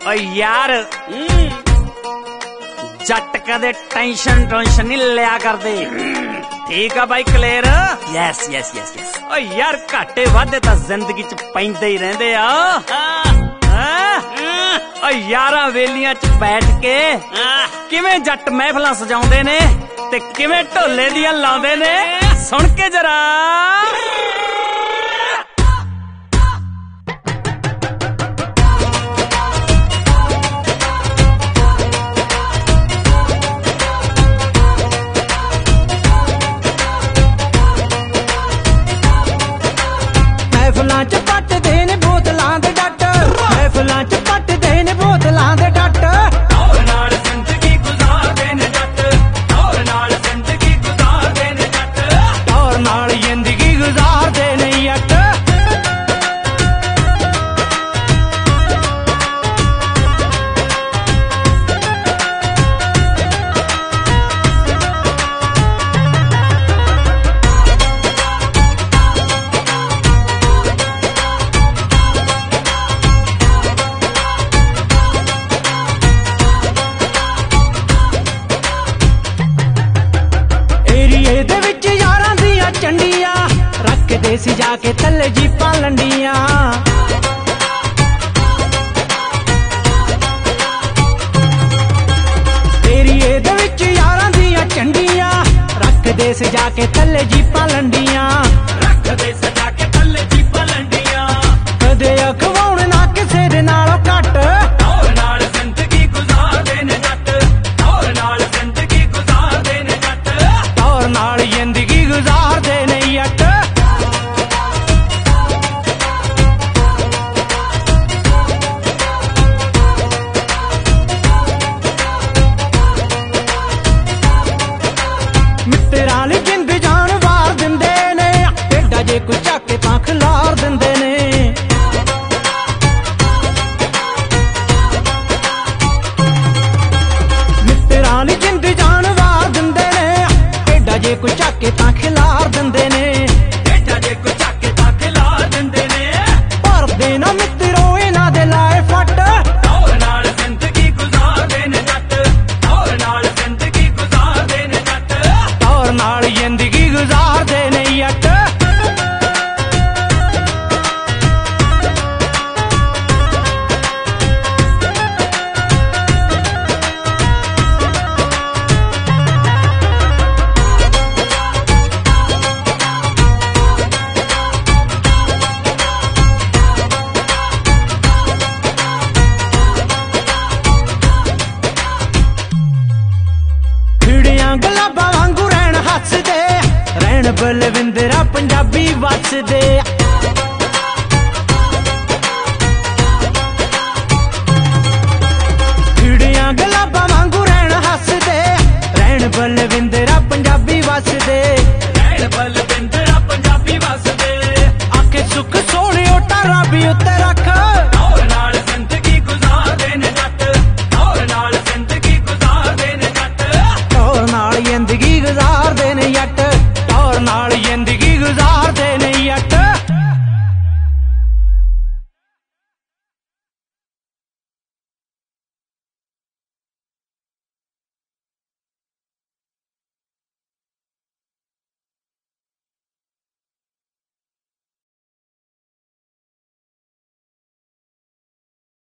ਓ ਯਾਰ जट कदे टेंशन नहीं लिया करदे। ठीक है भाई clear. Yes yes yes yes. ओ यार घाटे वाधे तां जिंदगी च पैंदे ही रहिंदे आ। ओ यारां वेलियां च बैठ के किवें जट महफिलां सजाउंदे ने ते किवें ढोले दियां लाउंदे ने, सुन के जरा। महफिलां च पटदे ने बोतलां दे डट, महफिलां च पटदे ने बोतलां दे डट। और नाल जिंदगी गुजारदे ने जट, और नाल जिंदगी गुजारदे ने जट, और नाल जिंदगी गुजारदे ने जट। चंडिया रख दे सी जाके थले जीपां लंडियां। एरिए दे विच यारां दियां चंडिया रख दे सी जाके थले जीपां लंडियां। रख दे सी जाके थले जीपां लंडियां। कदे अखवाउण ना किसे दे नालों घट, और नाल जिंदगी गुजारदे ने जट, और नाल जिंदगी गुजारदे ने जट, और नाल जिंदगी गुजारदे ने जट। मित्तरां ली जिंद जान वार दिंदे ने, टेढ़ा जे कोई झाके तां खिलार दिंदे ने। मित्तरां ली जिंद जान वार दिंदे ने, टेढ़ा जे कोई झाके तां खिलार दिंदे ने। टेढ़ा जे कोई झाके तां खिलार दिंदे ने। भरदे ना मित्तरो इन्हां दे लाए फट, और नाल जिंदगी गुजारदे ने जट, और नाल जिंदगी गुजारदे ने जट, और नाल जिंदगी गुजारदे ने जट। गुलाबां वांगू रहन हसदे, रहन बलविंदरा पंजाबी वसदे।